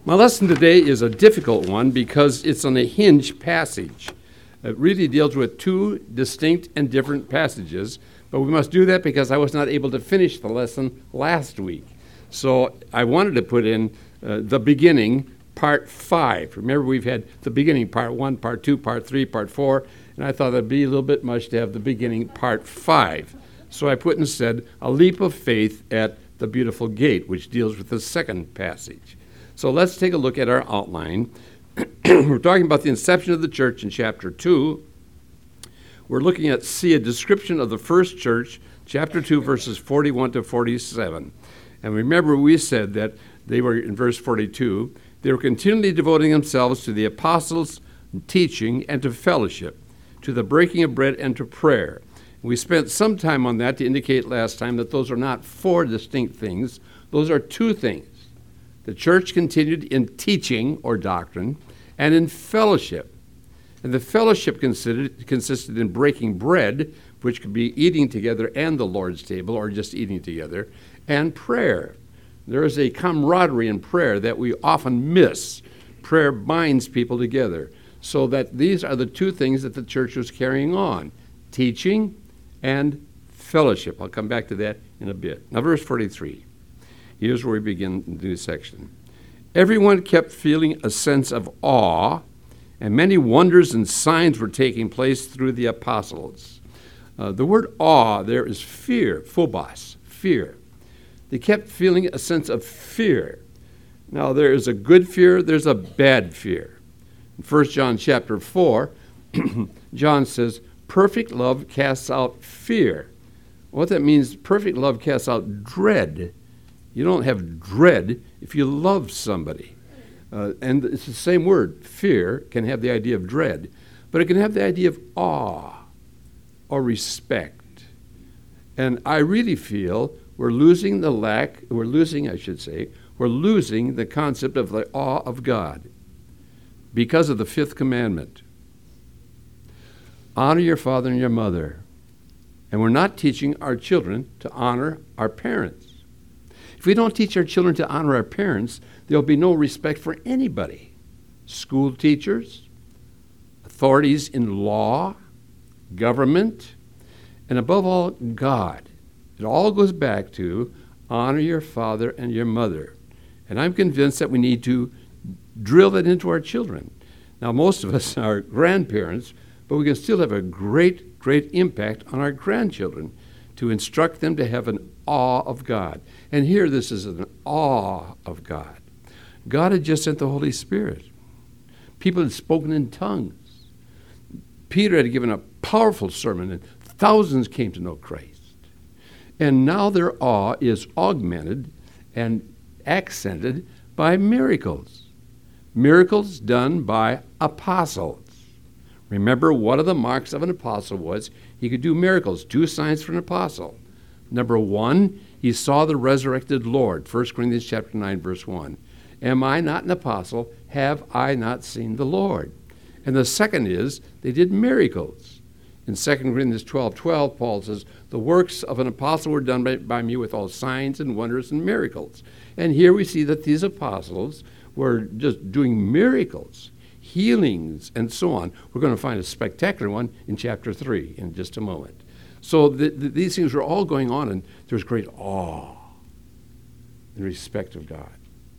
My lesson today is a difficult one because it's on a hinge passage. It really deals with two distinct and different passages, but we must do that because I was not able to finish the lesson last week. So I wanted to put in the beginning, part 5. Remember, we've had the beginning, part 1, part 2, part 3, part 4, and I thought it'd be a little bit much to have the beginning, part 5. So I put instead a leap of faith at the beautiful gate, which deals with the second passage. So let's take a look at our outline. We're talking about the inception of the church in chapter 2. We're looking at, see a description of the first church, chapter 2, verses 41 to 47. And remember, we said that they were, in verse 42, they were continually devoting themselves to the apostles' teaching and to fellowship, to the breaking of bread and to prayer. We spent some time on that to indicate last time that those are not four distinct things. Those are two things. The church continued in teaching or doctrine and in fellowship. And the fellowship consisted in breaking bread, which could be eating together and the Lord's table or just eating together, and prayer. There is a camaraderie in prayer that we often miss. Prayer binds people together. So that these are the two things that the church was carrying on, teaching and fellowship. I'll come back to that in a bit. Now, verse 43. Here's where we begin the new section. Everyone kept feeling a sense of awe, and many wonders and signs were taking place through the apostles. The word awe there is fear, phobos, fear. They kept feeling a sense of fear. Now, there is a good fear, there's a bad fear. In 1 John chapter 4, John says, perfect love casts out fear. What that means, perfect love casts out dread. You don't have dread if you love somebody. And it's the same word. Fear can have the idea of dread, but it can have the idea of awe or respect. And I really feel we're losing the concept of the awe of God because of the fifth commandment. Honor your father and your mother. And we're not teaching our children to honor our parents. If we don't teach our children to honor our parents, there'll be no respect for anybody. School teachers, authorities in law, government, and above all, God. It all goes back to honor your father and your mother. And I'm convinced that we need to drill that into our children. Now, most of us are grandparents, but we can still have a great, great impact on our grandchildren to instruct them to have an awe of God. And here this is an awe of God. God had just sent the Holy Spirit. People had spoken in tongues. Peter had given a powerful sermon, and thousands came to know Christ. And now their awe is augmented and accented by miracles. Miracles done by apostles. Remember, one of the marks of an apostle was he could do miracles, 2 signs for an apostle. Number 1, he saw the resurrected Lord, 1 Corinthians chapter 9, verse 1. Am I not an apostle? Have I not seen the Lord? And the second is they did miracles. In 2 Corinthians 12:12, Paul says, the works of an apostle were done by me with all signs and wonders and miracles. And here we see that these apostles were just doing miracles, healings, and so on. We're going to find a spectacular one in chapter 3 in just a moment. So these things were all going on, and there's great awe and respect of God.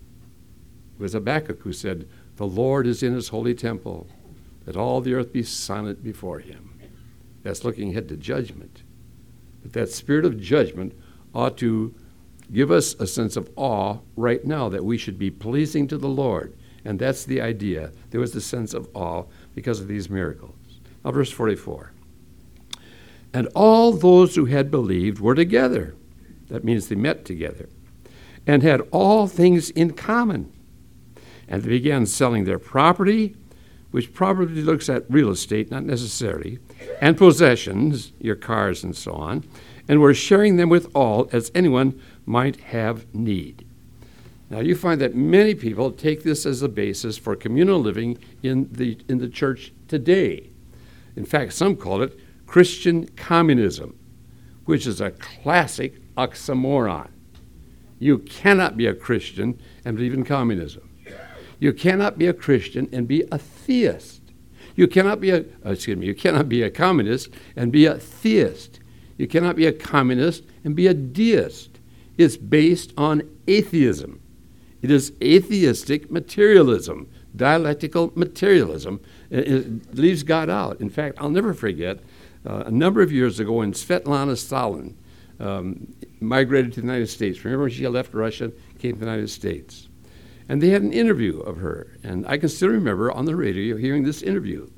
It was Habakkuk who said, the Lord is in his holy temple. Let all the earth be silent before him. That's looking ahead to judgment. But that spirit of judgment ought to give us a sense of awe right now that we should be pleasing to the Lord. And that's the idea. There was the sense of awe because of these miracles. Now, verse 44. And all those who had believed were together. That means they met together. And had all things in common. And they began selling their property, which probably looks at real estate, not necessarily, and possessions, your cars and so on, and were sharing them with all as anyone might have need. Now, you find that many people take this as a basis for communal living in the church today. In fact, some call it Christian communism, which is a classic oxymoron. You cannot be a Christian and believe in communism. You cannot be a Christian and be a theist. You cannot be a communist and be a theist. You cannot be a communist and be a deist. It's based on atheism. It is atheistic materialism, dialectical materialism. It leaves God out. In fact, I'll never forget a number of years ago when Svetlana Stalin migrated to the United States. Remember when she left Russia, came to the United States? And they had an interview of her. And I can still remember on the radio hearing this interview.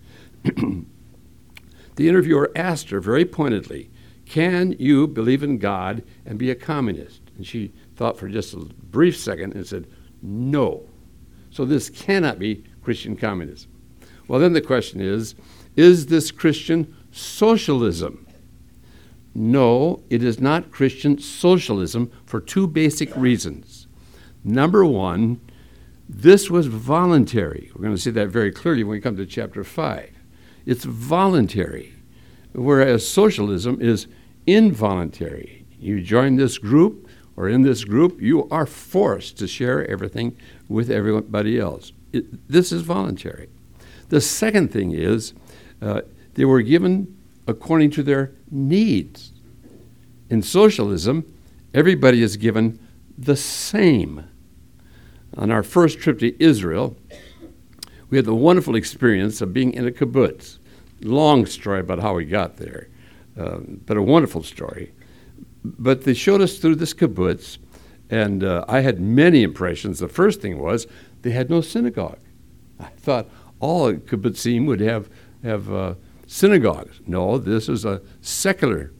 The interviewer asked her very pointedly, "Can you believe in God and be a communist?" And she thought for just a brief second and said, "No." So this cannot be Christian communism. Well, then the question is this Christian socialism? No, it is not Christian socialism for two basic reasons. Number one, this was voluntary. We're going to see that very clearly when we come to chapter 5. It's voluntary, whereas socialism is involuntary. You join this group, or in this group, you are forced to share everything with everybody else. This is voluntary. The second thing is they were given according to their needs. In socialism, everybody is given the same. On our first trip to Israel, we had the wonderful experience of being in a kibbutz. Long story about how we got there, but a wonderful story. But they showed us through this kibbutz, and I had many impressions. The first thing was they had no synagogue. I thought all kibbutzim would have synagogues. No, this is a secular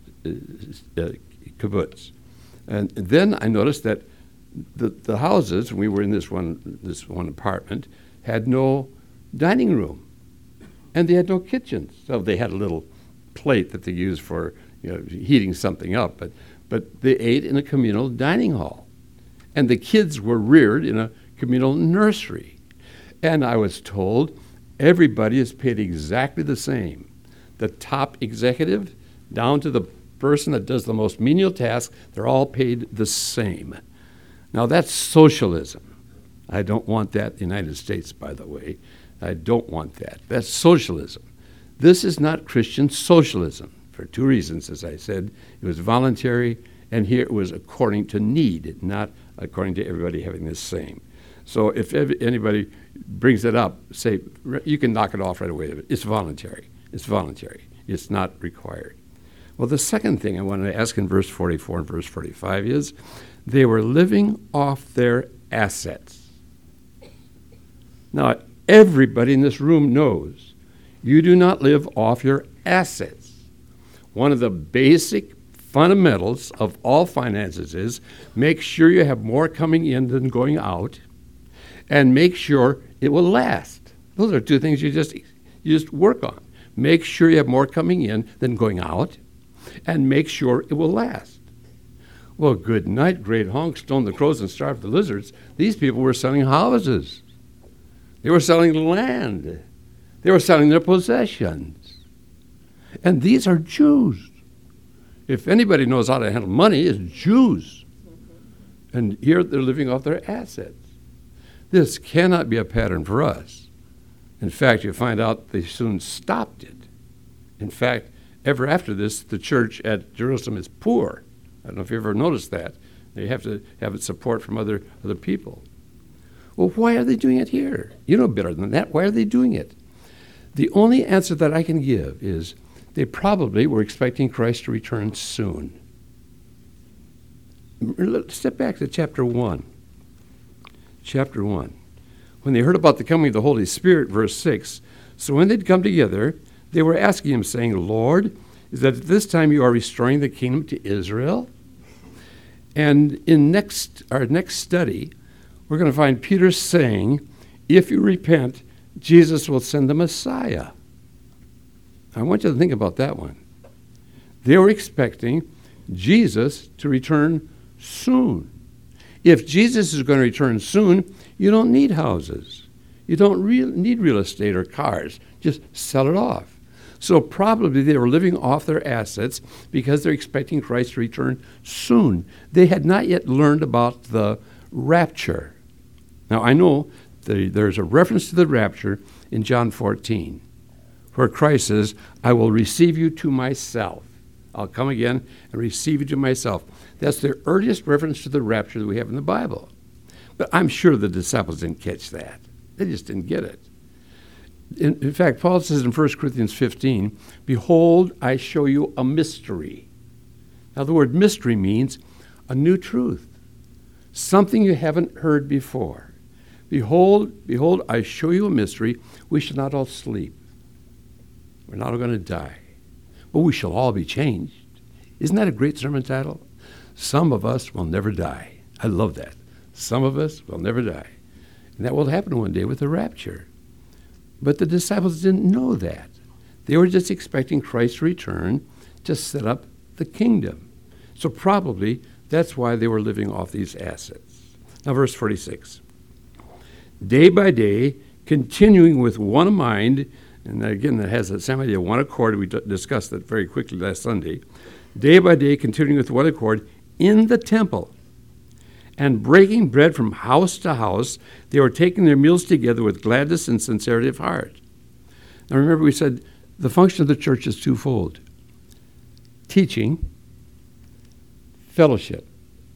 kibbutz. And then I noticed that the houses, we were in this one apartment, had no dining room, and they had no kitchens. So they had a little plate that they used for heating something up, but they ate in a communal dining hall, and the kids were reared in a communal nursery. And I was told everybody is paid exactly the same. The top executive down to the person that does the most menial task, they're all paid the same. Now that's socialism. I don't want that in the United States, by the way. I don't want that. That's socialism. This is not Christian socialism for two reasons, as I said. It was voluntary, and here it was according to need, not according to everybody having the same. So if anybody brings it up, say, you can knock it off right away. It's voluntary. It's voluntary. It's not required. Well, the second thing I wanted to ask in verse 44 and verse 45 is, they were living off their assets. Now, everybody in this room knows you do not live off your assets. One of the basic fundamentals of all finances is make sure you have more coming in than going out, and make sure it will last. Those are two things you just work on. Make sure you have more coming in than going out, and make sure it will last. Well, good night, great honk, stone the crows and starve the lizards. These people were selling houses. They were selling land. They were selling their possessions. And these are Jews. If anybody knows how to handle money, it's Jews. And here they're living off their assets. This cannot be a pattern for us. In fact, you find out they soon stopped it. In fact, ever after this, the church at Jerusalem is poor. I don't know if you ever noticed that. They have to have support from other people. Well, why are they doing it here? You know better than that. Why are they doing it? The only answer that I can give is they probably were expecting Christ to return soon. Let's step back to chapter 1. Chapter 1. When they heard about the coming of the Holy Spirit, verse 6, so when they'd come together, they were asking him, saying, Lord, is that at this time you are restoring the kingdom to Israel? And in our next study, we're going to find Peter saying, if you repent, Jesus will send the Messiah. I want you to think about that one. They were expecting Jesus to return soon. If Jesus is going to return soon, you don't need houses. You don't need real estate or cars. Just sell it off. So probably they were living off their assets because they're expecting Christ to return soon. They had not yet learned about the rapture. Now, I know There's a reference to the rapture in John 14, where Christ says, I will receive you to myself. I'll come again and receive you to myself. That's the earliest reference to the rapture that we have in the Bible. But I'm sure the disciples didn't catch that. They just didn't get it. In fact, Paul says in 1 Corinthians 15, behold, I show you a mystery. Now, the word mystery means a new truth, something you haven't heard before. Behold, I show you a mystery. We shall not all sleep. We're not all going to die, but we shall all be changed. Isn't that a great sermon title? Some of us will never die. I love that. Some of us will never die. And that will happen one day with the rapture. But the disciples didn't know that. They were just expecting Christ's return to set up the kingdom. So probably that's why they were living off these assets. Now, verse 46. Day by day, continuing with one mind, and again, that has the same idea, one accord. We discussed that very quickly last Sunday. Day by day, continuing with one accord in the temple, and breaking bread from house to house, they were taking their meals together with gladness and sincerity of heart. Now remember, we said the function of the church is twofold: teaching, fellowship.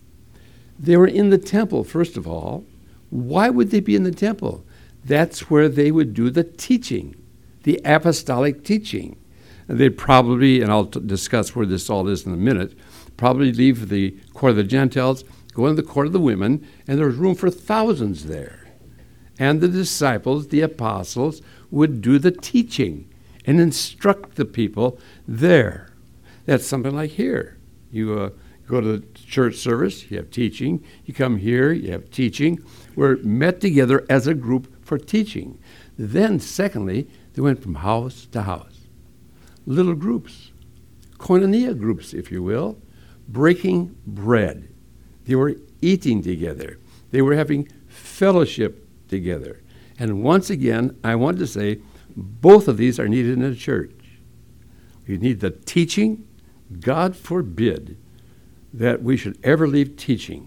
They were in the temple, first of all. Why would they be in the temple? That's where they would do the teaching, the apostolic teaching. And they'd probably, and I'll discuss where this all is in a minute, probably leave the court of the Gentiles, go into the court of the women, and there was room for thousands there. And the disciples, the apostles, would do the teaching and instruct the people there. That's something like here. You go to the church service, you have teaching. You come here, you have teaching. We're met together as a group for teaching. Then, secondly, they went from house to house. Little groups, koinonia groups, if you will, breaking bread. They were eating together. They were having fellowship together. And once again, I want to say, both of these are needed in a church. You need the teaching. God forbid that we should ever leave teaching.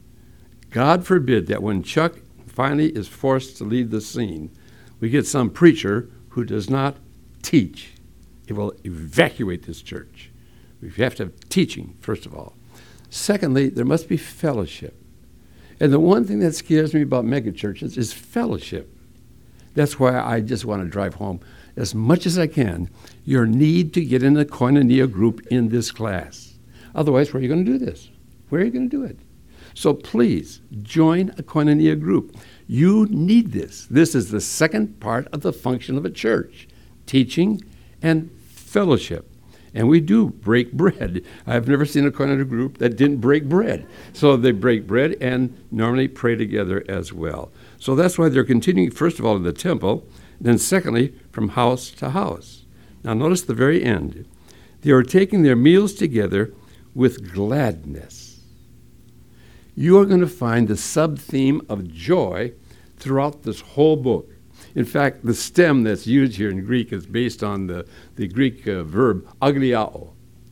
God forbid that when Chuck finally is forced to leave the scene, we get some preacher who does not teach. It will evacuate this church. We have to have teaching, first of all. Secondly, there must be fellowship. And the one thing that scares me about megachurches is fellowship. That's why I just want to drive home as much as I can your need to get in a koinonia group in this class. Otherwise, where are you going to do this? Where are you going to do it? So please, join a koinonia group. You need this. This is the second part of the function of a church, teaching and fellowship. And we do break bread. I've never seen a koinonia group that didn't break bread. So they break bread and normally pray together as well. So that's why they're continuing, first of all, in the temple, then secondly, from house to house. Now notice the very end. They are taking their meals together with gladness. You are going to find the sub-theme of joy throughout this whole book. In fact, the stem that's used here in Greek is based on the Greek verb agliao.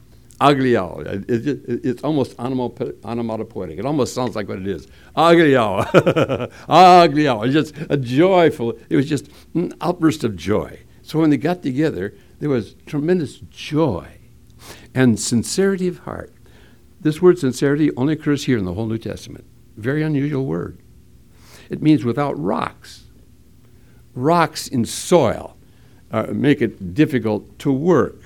Agliao. It's almost onomatopoetic. It almost sounds like what it is. Agliao. Agliao. It's just a joyful, it was just an outburst of joy. So when they got together, there was tremendous joy and sincerity of heart. This word sincerity only occurs here in the whole New Testament. Very unusual word. It means without rocks. Rocks in soil make it difficult to work.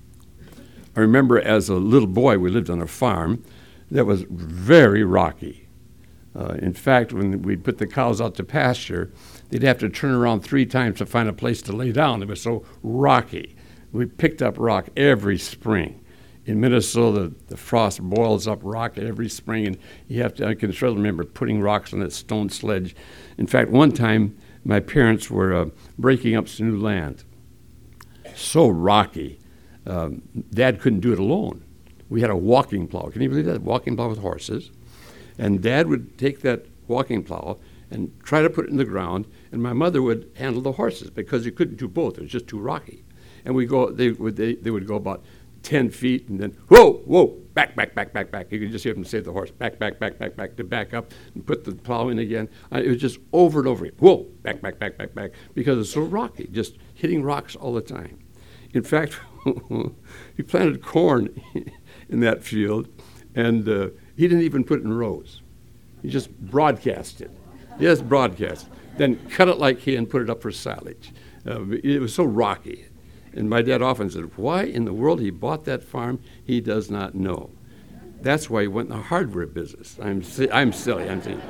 I remember as a little boy, we lived on a farm that was very rocky. In fact, when we'd put the cows out to pasture, they'd have to turn around 3 times to find a place to lay down. It was so rocky. We picked up rock every spring. In Minnesota, the frost boils up rock every spring, and you have to, I can still remember putting rocks on that stone sledge. In fact, one time, my parents were breaking up some new land. So rocky. Dad couldn't do it alone. We had a walking plow. Can you believe that? Walking plow with horses. And Dad would take that walking plow and try to put it in the ground, and my mother would handle the horses because he couldn't do both. It was just too rocky. And they would go about 10 feet, and then, whoa, whoa, back, back, back, back, back. You could just hear him say to the horse, back, back, back, back, back, to back up and put the plow in again. It was just over and over again. Whoa, back, back, back, back, back, because it's so rocky, just hitting rocks all the time. In fact, he planted corn in that field, and he didn't even put it in rows. He just broadcast it. Just broadcast it. Then cut it like hay and put it up for silage. It was so rocky. And my dad often said, why in the world he bought that farm, he does not know. That's why he went in the hardware business. I'm silly, I'm saying.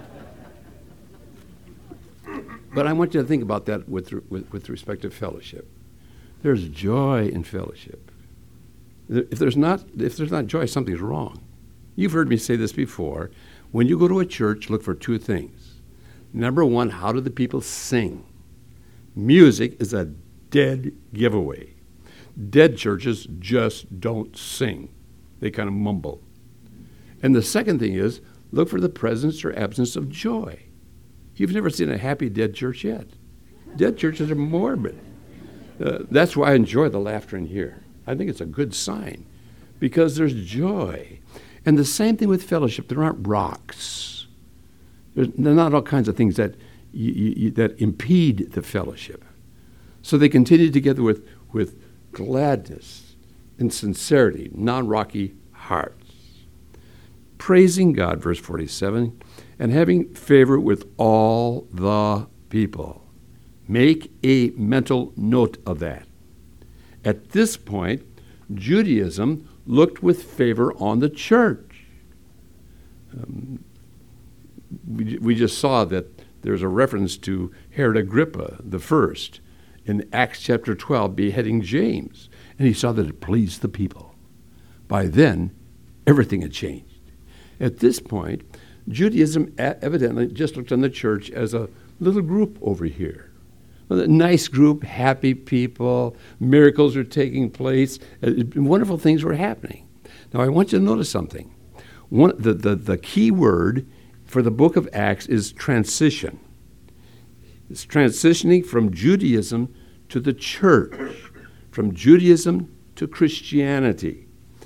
But I want you to think about that with respect to fellowship. There's joy in fellowship. If there's not joy, something's wrong. You've heard me say this before. When you go to a church, look for two things. Number one, how do the people sing? Music is a dead giveaway. Dead churches just don't sing. They kind of mumble. And the second thing is, look for the presence or absence of joy. You've never seen a happy dead church yet. Dead churches are morbid. That's why I enjoy the laughter in here. I think it's a good sign because there's joy. And the same thing with fellowship. There aren't rocks. There are not all kinds of things that that impede the fellowship. So they continue together with gladness and sincerity, non-rocky hearts. Praising God, verse 47, and having favor with all the people. Make a mental note of that. At this point, Judaism looked with favor on the church. We just saw that there's a reference to Herod Agrippa the first in Acts chapter 12 beheading James, and he saw that it pleased the people. By then, everything had changed. At this point, Judaism evidently just looked on the church as a little group over here. A nice group, happy people, miracles are taking place, wonderful things were happening. Now, I want you to notice something. The key word for the book of Acts is transition. It's transitioning from Judaism to the church, from Judaism to Christianity.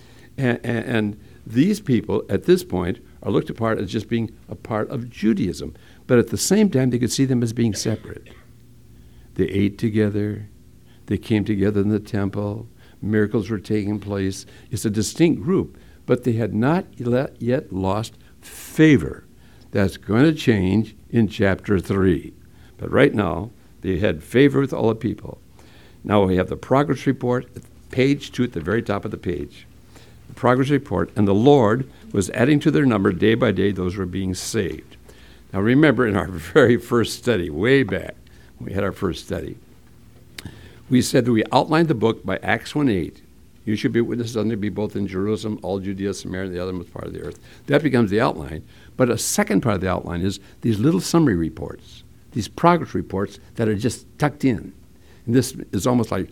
And these people, at this point, are looked upon as just being a part of Judaism. But at the same time, they could see them as being separate. They ate together. They came together in the temple. Miracles were taking place. It's a distinct group, but they had not yet lost favor. That's going to change in chapter 3. But right now, they had favor with all the people. Now we have the progress report, page 2 at the very top of the page. The progress report, and the Lord was adding to their number day by day those who were being saved. Now remember, in our very first study, way back, when we had our first study, we said that we outlined the book by Acts 1:8. You should be witnesses unto me both in Jerusalem, all Judea, Samaria, and the othermost part of the earth. That becomes the outline. But a second part of the outline is these little summary reports, these progress reports that are just tucked in. And this is almost like,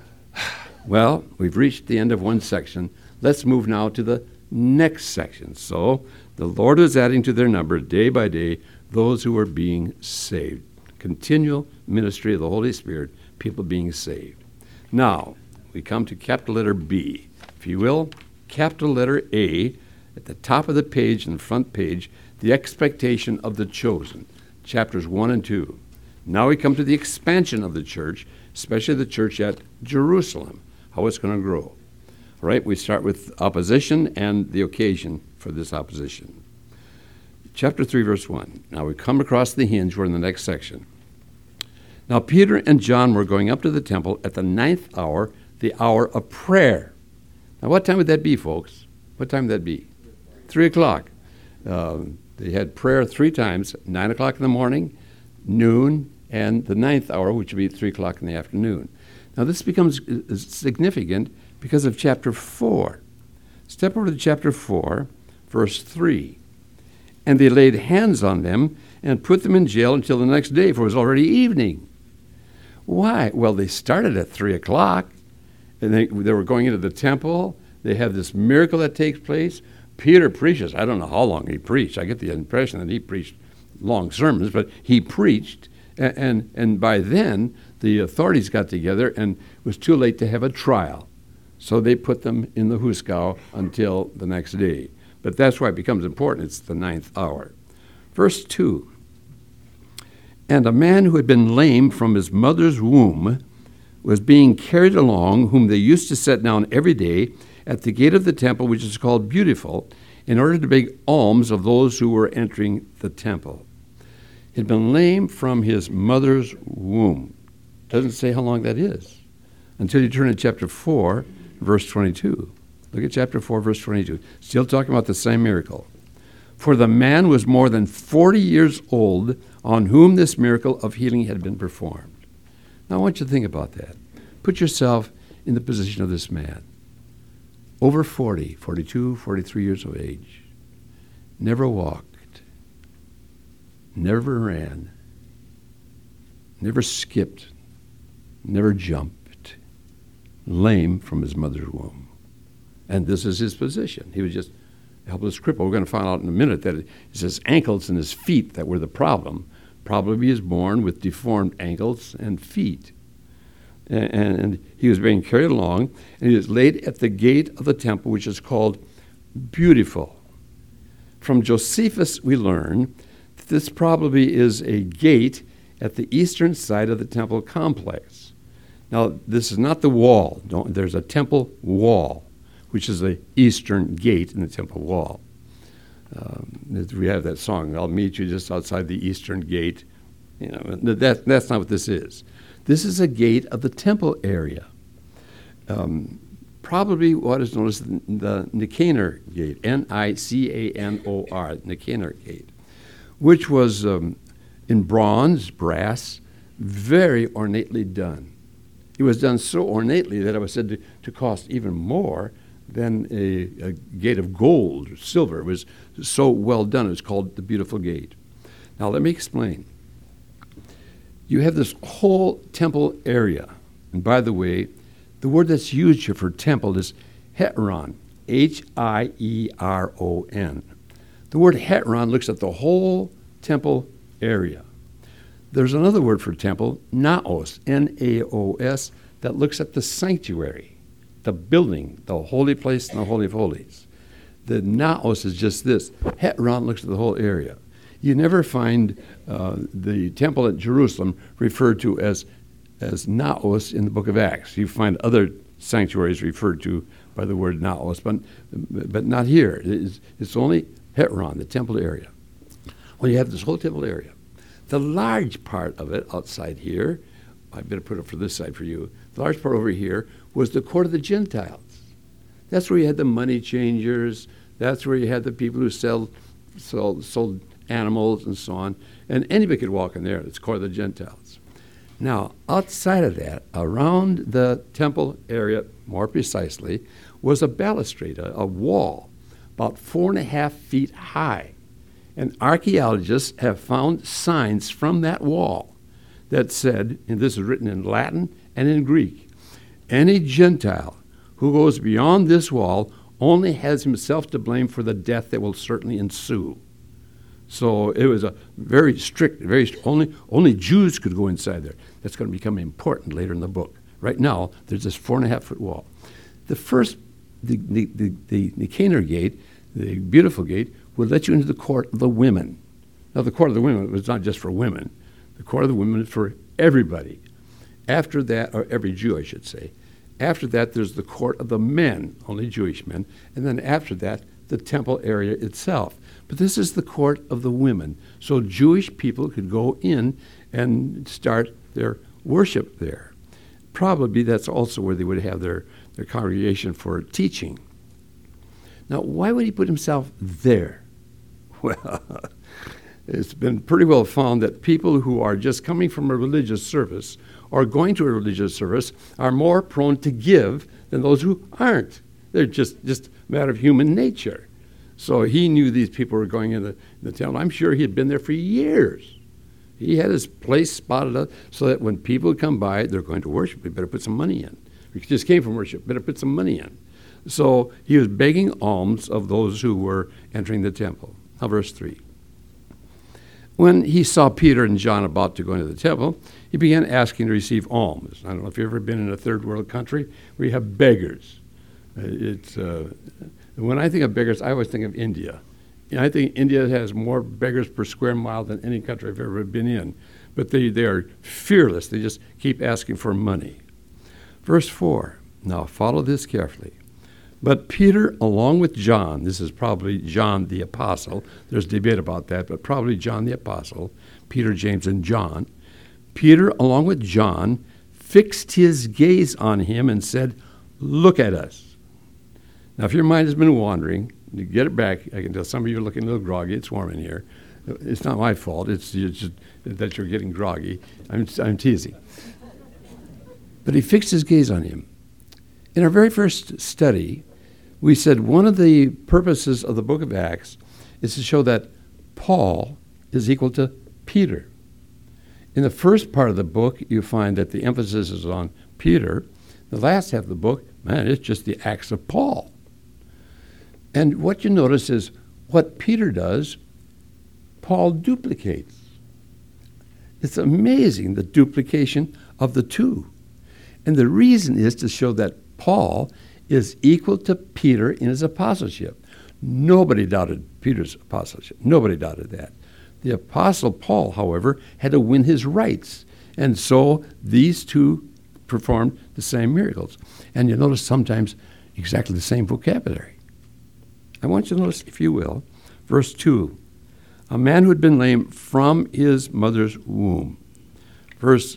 well, we've reached the end of one section. Let's move now to the next section. So the Lord is adding to their number day by day those who are being saved. Continual ministry of the Holy Spirit, people being saved. Now, we come to capital letter B. If you will, capital letter A, at the top of the page, in the front page, the expectation of the chosen, chapters 1 and 2. Now we come to the expansion of the church, especially the church at Jerusalem, how it's going to grow. All right, we start with opposition and the occasion for this opposition. Chapter 3, verse 1. Now we come across the hinge. We're in the next section. Now Peter and John were going up to the temple at the 9th hour, the hour of prayer. Now what time would that be, folks? What time would that be? 3 o'clock. They had prayer 3 times, 9 o'clock in the morning, noon, and the 9th hour, which would be 3 o'clock in the afternoon. Now this becomes significant because of chapter 4. Step over to chapter 4, verse 3. And they laid hands on them and put them in jail until the next day, for it was already evening. Why? Well, they started at 3 o'clock, and they were going into the temple. They have this miracle that takes place. Peter preaches. I don't know how long he preached. I get the impression that he preached long sermons, but he preached, and by then the authorities got together, and it was too late to have a trial. So they put them in the huskau until the next day. But that's why it becomes important. It's the 9th hour. Verse 2. And a man who had been lame from his mother's womb was being carried along, whom they used to set down every day at the gate of the temple, which is called Beautiful, in order to beg alms of those who were entering the temple. He had been lame from his mother's womb. Doesn't say how long that is until you turn to chapter 4, verse 22. Look at chapter 4, verse 22. Still talking about the same miracle. For the man was more than 40 years old on whom this miracle of healing had been performed. Now I want you to think about that. Put yourself in the position of this man. Over 40, 42, 43 years of age. Never walked. Never ran. Never skipped. Never jumped. Lame from his mother's womb. And this is his position. He was just a helpless cripple. We're going to find out in a minute that it's his ankles and his feet that were the problem. Probably he was born with deformed ankles and feet. And he was being carried along, and he was laid at the gate of the temple, which is called Beautiful. From Josephus, we learn that this probably is a gate at the eastern side of the temple complex. Now, this is not the wall. There's a temple wall, which is the eastern gate in the temple wall. We have that song, I'll meet you just outside the eastern gate. You know, that's not what this is. This is a gate of the temple area. Probably what is known as the Nicanor Gate, N-I-C-A-N-O-R, Nicanor Gate, which was in bronze, brass, very ornately done. It was done so ornately that it was said to cost even more than a gate of gold or silver. It was so well done. It was called the Beautiful Gate. Now let me explain. You have this whole temple area. And by the way, the word that's used here for temple is heteron, H-I-E-R-O-N. The word heteron looks at the whole temple area. There's another word for temple, naos, N-A-O-S, that looks at the sanctuary, the building, the holy place, and the Holy of Holies. The naos is just this. Heteron looks at the whole area. You never find the temple at Jerusalem referred to as naos in the book of Acts. You find other sanctuaries referred to by the word naos, but not here. It's only heteron, the temple area. Well, you have this whole temple area. The large part of it outside here, I better put it for this side for you, the large part over here was the court of the Gentiles. That's where you had the money changers. That's where you had the people who sold animals and so on. And anybody could walk in there. It's court of the Gentiles. Now, outside of that, around the temple area, more precisely, was a balustrade, a wall, about 4.5 feet high. And archaeologists have found signs from that wall that said, and this is written in Latin and in Greek, any Gentile who goes beyond this wall only has himself to blame for the death that will certainly ensue. So it was a very strict, only Jews could go inside there. That's going to become important later in the book. Right now, there's this 4.5-foot wall. The Nicanor Gate, the Beautiful Gate, would let you into the court of the women. Now, the court of the women was not just for women. The court of the women is for everybody. After that, or every Jew, I should say. After that, there's the court of the men, only Jewish men. And then after that, the temple area itself. But this is the court of the women. So Jewish people could go in and start their worship there. Probably that's also where they would have their congregation for teaching. Now, why would he put himself there? Well, it's been pretty well found that people who are just coming from a religious service or going to a religious service are more prone to give than those who aren't. They're just a matter of human nature. So he knew these people were going in the temple. I'm sure he had been there for years. He had his place spotted up so that when people come by, they're going to worship. They better put some money in. We just came from worship. Better put some money in. So he was begging alms of those who were entering the temple. Now, verse 3. When he saw Peter and John about to go into the temple, he began asking to receive alms. I don't know if you've ever been in a third world country where you have beggars. When I think of beggars, I always think of India. I think India has more beggars per square mile than any country I've ever been in. But they are fearless. They just keep asking for money. Verse 4. Now follow this carefully. But Peter, along with John, this is probably John the Apostle. There's debate about that, but probably John the Apostle, Peter, James, and John. Peter, along with John, fixed his gaze on him and said, "Look at us." Now, if your mind has been wandering, you get it back. I can tell some of you are looking a little groggy. It's warm in here. It's not my fault. It's just that you're getting groggy. I'm teasing. But he fixed his gaze on him. In our very first study, we said one of the purposes of the book of Acts is to show that Paul is equal to Peter. In the first part of the book, you find that the emphasis is on Peter. The last half of the book, man, it's just the Acts of Paul. And what you notice is what Peter does, Paul duplicates. It's amazing, the duplication of the two. And the reason is to show that Paul is equal to Peter in his apostleship. Nobody doubted Peter's apostleship. Nobody doubted that. The apostle Paul, however, had to win his rights. And so these two performed the same miracles. And you notice sometimes exactly the same vocabulary. I want you to notice, if you will, verse 2. A man who had been lame from his mother's womb. Verse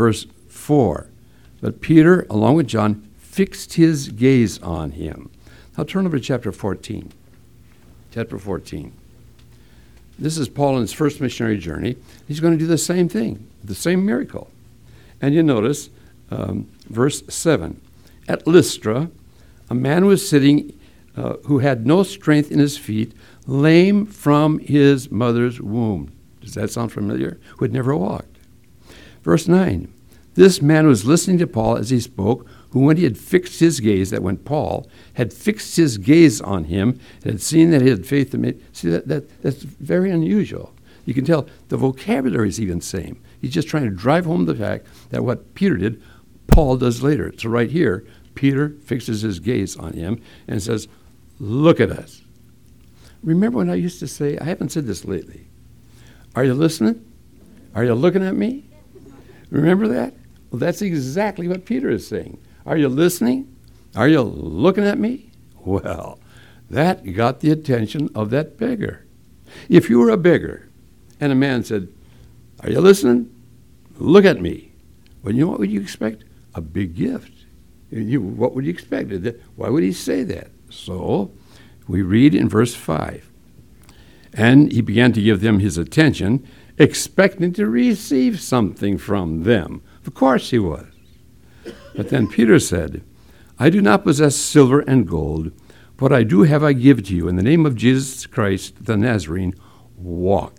4. But Peter, along with John, fixed his gaze on him. Now turn over to chapter 14. Chapter 14. This is Paul in his first missionary journey. He's going to do the same thing, the same miracle. And you notice verse 7. At Lystra, a man was sitting who had no strength in his feet, lame from his mother's womb. Does that sound familiar? Who had never walked. Verse 9. This man was listening to Paul as he spoke, who when he had fixed his gaze, that when Paul had fixed his gaze on him, and had seen that he had faith to make, see, that's very unusual. You can tell the vocabulary is even the same. He's just trying to drive home the fact that what Peter did, Paul does later. So right here, Peter fixes his gaze on him and says, "Look at us." Remember when I used to say, I haven't said this lately, "Are you listening? Are you looking at me?" Remember that? Well, that's exactly what Peter is saying. Are you listening? Are you looking at me? Well, that got the attention of that beggar. If you were a beggar and a man said, "Are you listening? Look at me." Well, you know what would you expect? A big gift. What would you expect? Why would he say that? So we read in verse 5. And he began to give them his attention, expecting to receive something from them. Of course he was. But then Peter said, "I do not possess silver and gold. What I do have I give to you. In the name of Jesus Christ, the Nazarene, walk."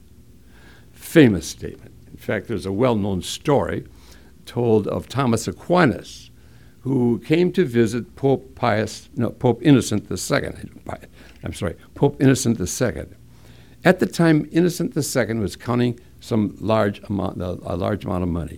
Famous statement. In fact, there's a well-known story told of Thomas Aquinas, who came to visit Pope Innocent II. Pope Innocent II. At the time, Innocent II was counting a large amount of money.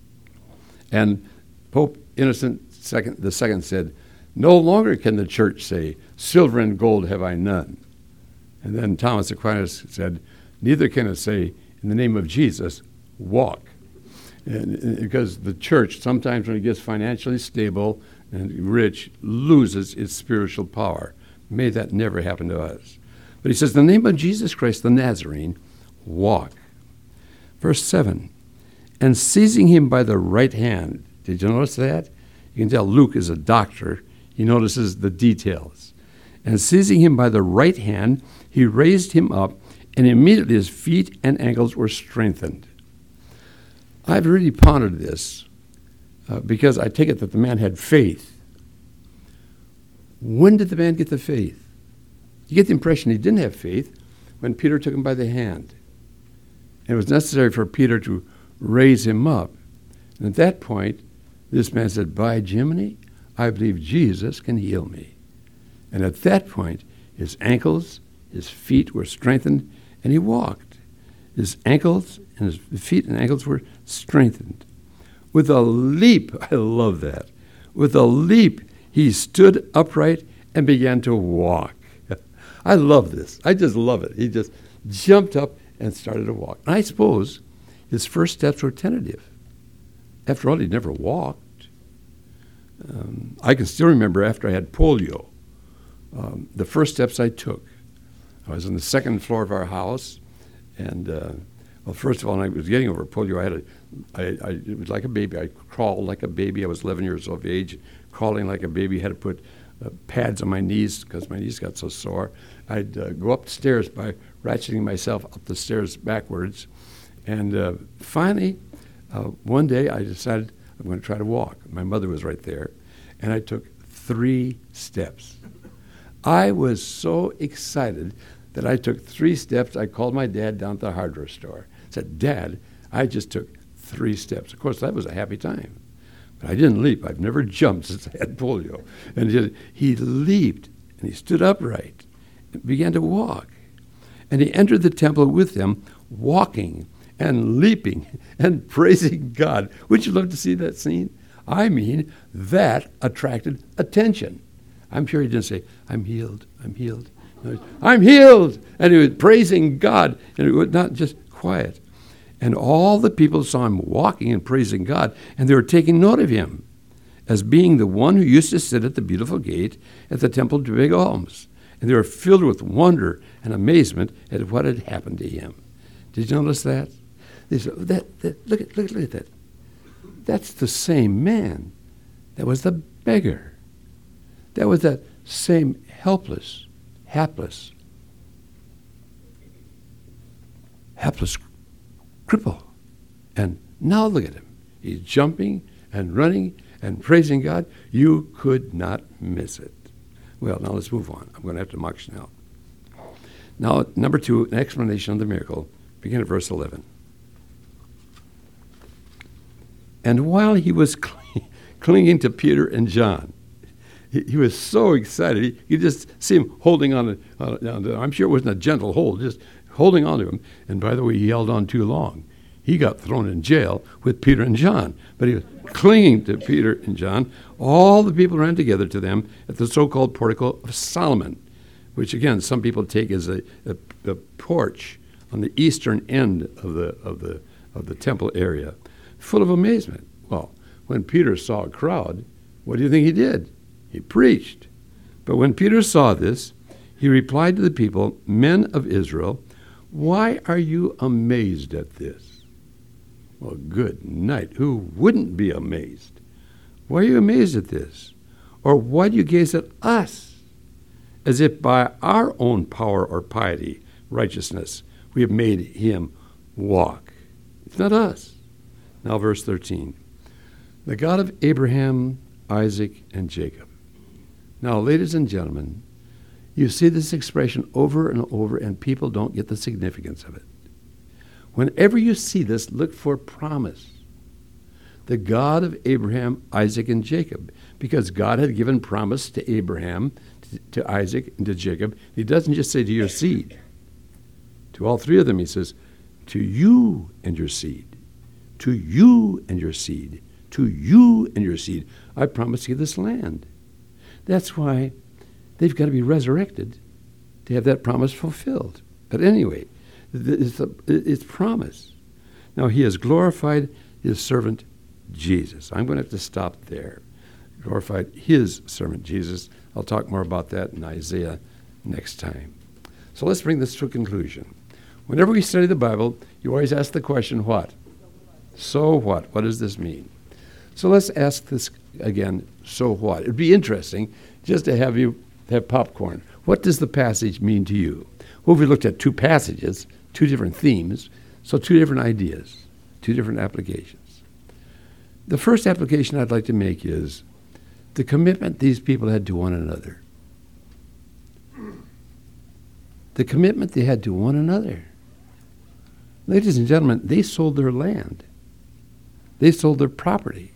And Pope Innocent II said, "No longer can the church say, 'Silver and gold have I none.'" And then Thomas Aquinas said, "Neither can it say, 'In the name of Jesus, walk.'" And because the church, sometimes when it gets financially stable and rich, loses its spiritual power. May that never happen to us. But he says, "In the name of Jesus Christ, the Nazarene, walk." Verse 7, and seizing him by the right hand. Did you notice that? You can tell Luke is a doctor. He notices the details. And seizing him by the right hand, he raised him up, and immediately his feet and ankles were strengthened. I've really pondered this because I take it that the man had faith. When did the man get the faith? You get the impression he didn't have faith when Peter took him by the hand. And it was necessary for Peter to raise him up. And at that point, this man said, "By Jiminy, I believe Jesus can heal me." And at that point, his ankles, his feet were strengthened, and he walked. His ankles and his feet and ankles were strengthened. With a leap, I love that. With a leap, He stood upright and began to walk. I love this. I just love it. He just jumped up and started to walk. And I suppose his first steps were tentative. After all, he'd never walked. I can still remember after I had polio, the first steps I took. I was on the second floor of our house, and well, first of all, when I was getting over polio, it was like a baby. I crawled like a baby. I was 11 years of age, crawling like a baby. Had to put pads on my knees because my knees got so sore. I'd go up the stairs by ratcheting myself up the stairs backwards. And finally, one day I decided I'm going to try to walk. My mother was right there, and I took 3 steps. I was so excited that I took 3 steps. I called my dad down at the hardware store. I said, "Dad, I just took 3 steps." Of course, that was a happy time. But I didn't leap. I've never jumped since I had polio. And he leaped, and he stood upright and began to walk. And he entered the temple with them, walking and leaping and praising God. Would you love to see that scene? I mean, that attracted attention. I'm sure he didn't say, "I'm healed, I'm healed." No, "I'm healed!" And he was praising God, and it was not just quiet. And all the people saw him walking and praising God, and they were taking note of him as being the one who used to sit at the beautiful gate at the temple to beg alms. And they were filled with wonder and amazement at what had happened to him. Did you notice that? They said, look at that. That's the same man that was the beggar. That was that same hapless cripple. And now look at him. He's jumping and running and praising God. You could not miss it. Well, now let's move on. I'm going to have to march now. Now, number 2, an explanation of the miracle. Begin at verse 11. And while he was clinging to Peter and John, he was so excited. You just see him holding on. I'm sure it wasn't a gentle hold, just holding on to him. And by the way, he held on too long. He got thrown in jail with Peter and John. But he was clinging to Peter and John. All the people ran together to them at the so-called portico of Solomon, which, again, some people take as a porch on the eastern end of the temple area, full of amazement. Well, when Peter saw a crowd, what do you think he did? He preached. But when Peter saw this, he replied to the people, "Men of Israel, why are you amazed at this?" Well, good night. Who wouldn't be amazed? Why are you amazed at this? Or why do you gaze at us, as if by our own power or piety, righteousness, we have made him walk? It's not us. Now, verse 13. The God of Abraham, Isaac, and Jacob. Now, ladies and gentlemen, you see this expression over and over, and people don't get the significance of it. Whenever you see this, look for promise. The God of Abraham, Isaac, and Jacob. Because God had given promise to Abraham, to Isaac, and to Jacob. He doesn't just say to your seed. To all 3 of them, he says, to you and your seed. To you and your seed. To you and your seed. I promise you this land. That's why they've got to be resurrected to have that promise fulfilled. But anyway, it's promise. Now, he has glorified his servant Jesus. I'm going to have to stop there. Glorified his servant Jesus. I'll talk more about that in Isaiah next time. So let's bring this to a conclusion. Whenever we study the Bible, you always ask the question, what? So what? What does this mean? So let's ask this again, so what? It would be interesting just to have you have popcorn. What does the passage mean to you? Well, we looked at 2 passages, 2 different themes, so 2 different ideas, 2 different applications. The first application I'd like to make is the commitment these people had to one another. The commitment they had to one another. Ladies and gentlemen, they sold their land. They sold their property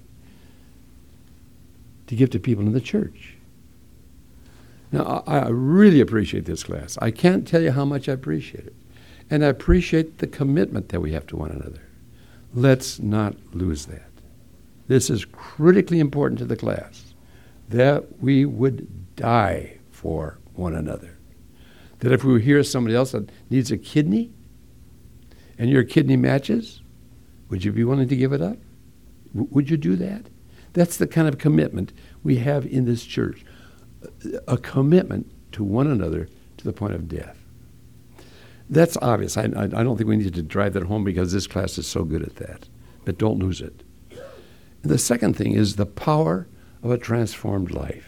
to give to people in the church. Now, I really appreciate this class. I can't tell you how much I appreciate it. And I appreciate the commitment that we have to one another. Let's not lose that. This is critically important to the class. that we would die for one another. That if we hear somebody else that needs a kidney and your kidney matches, would you be willing to give it up? Would you do that? That's the kind of commitment we have in this church, a commitment to one another to the point of death. That's obvious. I don't think we need to drive that home because this class is so good at that. But don't lose it. And the second thing is the power of a transformed life.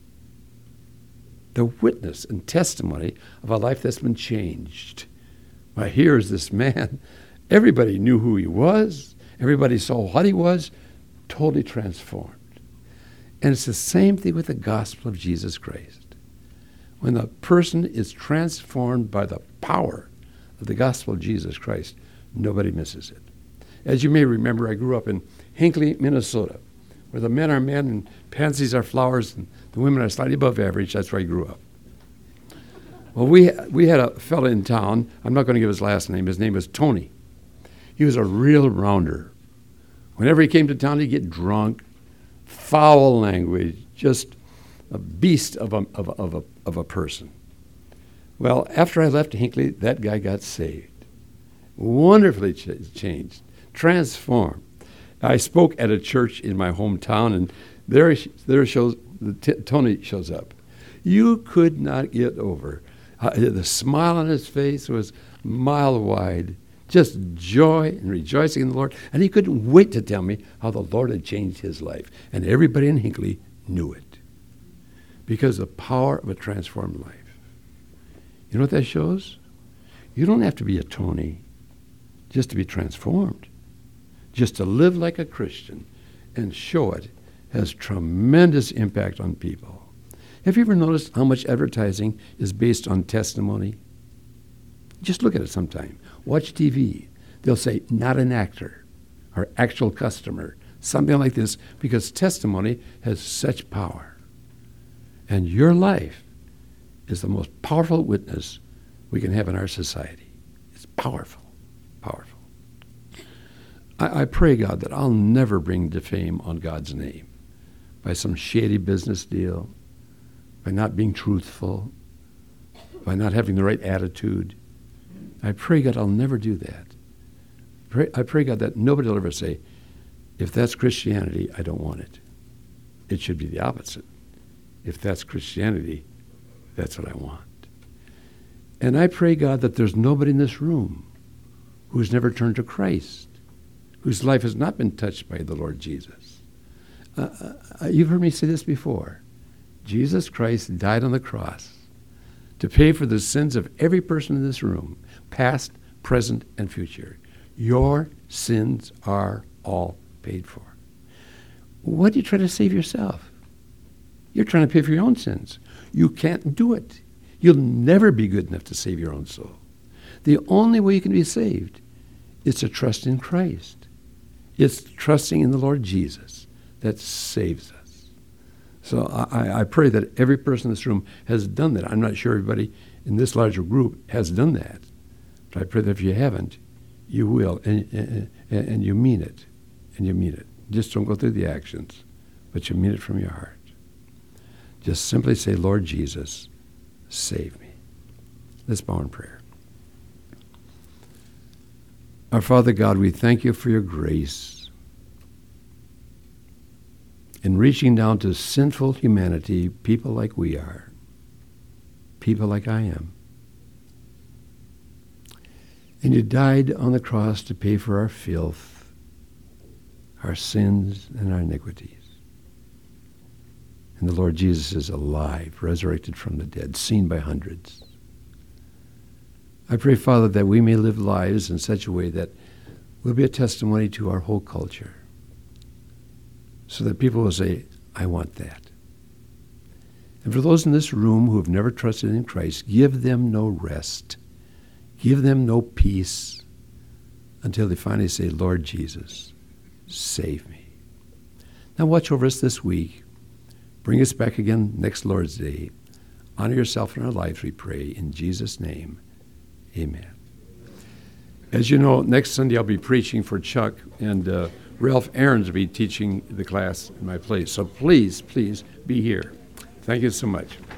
The witness and testimony of a life that's been changed. Well, here's this man. Everybody knew who he was. Everybody saw what he was. Totally transformed. And it's the same thing with the gospel of Jesus Christ. When the person is transformed by the power of the gospel of Jesus Christ, nobody misses it. As you may remember, I grew up in Hinckley, Minnesota, where the men are men and pansies are flowers and the women are slightly above average. That's where I grew up. Well, we had a fellow in town. I'm not going to give his last name. His name was Tony. He was a real rounder. Whenever he came to town, he'd get drunk, foul language, just a beast of a person. Well, after I left Hinckley, that guy got saved. Wonderfully changed, transformed. I spoke at a church in my hometown, and Tony shows up. You could not get over. The smile on his face was mile wide, just joy and rejoicing in the Lord. And he couldn't wait to tell me how the Lord had changed his life. And everybody in Hinckley knew it because of the power of a transformed life. You know what that shows? You don't have to be a Tony just to be transformed. Just to live like a Christian and show it has tremendous impact on people. Have you ever noticed how much advertising is based on testimony? Just look at it sometime. Watch TV. They'll say, not an actor or actual customer, something like this, because testimony has such power. And your life is the most powerful witness we can have in our society. It's powerful, powerful. I pray, God, that I'll never bring defame on God's name by some shady business deal, by not being truthful, by not having the right attitude. I pray, God, I'll never do that. I pray, God, that nobody will ever say, if that's Christianity, I don't want it. It should be the opposite. If that's Christianity, that's what I want. And I pray, God, that there's nobody in this room who's never turned to Christ, whose life has not been touched by the Lord Jesus. You've heard me say this before. Jesus Christ died on the cross to pay for the sins of every person in this room, past, present, and future. Your sins are all paid for. What do you try to save yourself? You're trying to pay for your own sins. You can't do it. You'll never be good enough to save your own soul. The only way you can be saved is to trust in Christ. It's trusting in the Lord Jesus that saves us. So I pray that every person in this room has done that. I'm not sure everybody in this larger group has done that. But I pray that if you haven't, you will, and you mean it. And you mean it. Just don't go through the actions, but you mean it from your heart. Just simply say, Lord Jesus, save me. Let's bow in prayer. Our Father God, we thank you for your grace in reaching down to sinful humanity, people like we are, people like I am. And you died on the cross to pay for our filth, our sins, and our iniquities. And the Lord Jesus is alive, resurrected from the dead, seen by hundreds. I pray, Father, that we may live lives in such a way that will be a testimony to our whole culture, so that people will say, I want that. And for those in this room who have never trusted in Christ, give them no rest. Give them no peace until they finally say, Lord Jesus, save me. Now watch over us this week. Bring us back again next Lord's Day. Honor yourself in our lives, we pray, in Jesus' name. Amen. As you know, next Sunday I'll be preaching for Chuck, and Ralph Aarons will be teaching the class in my place. So please, please be here. Thank you so much.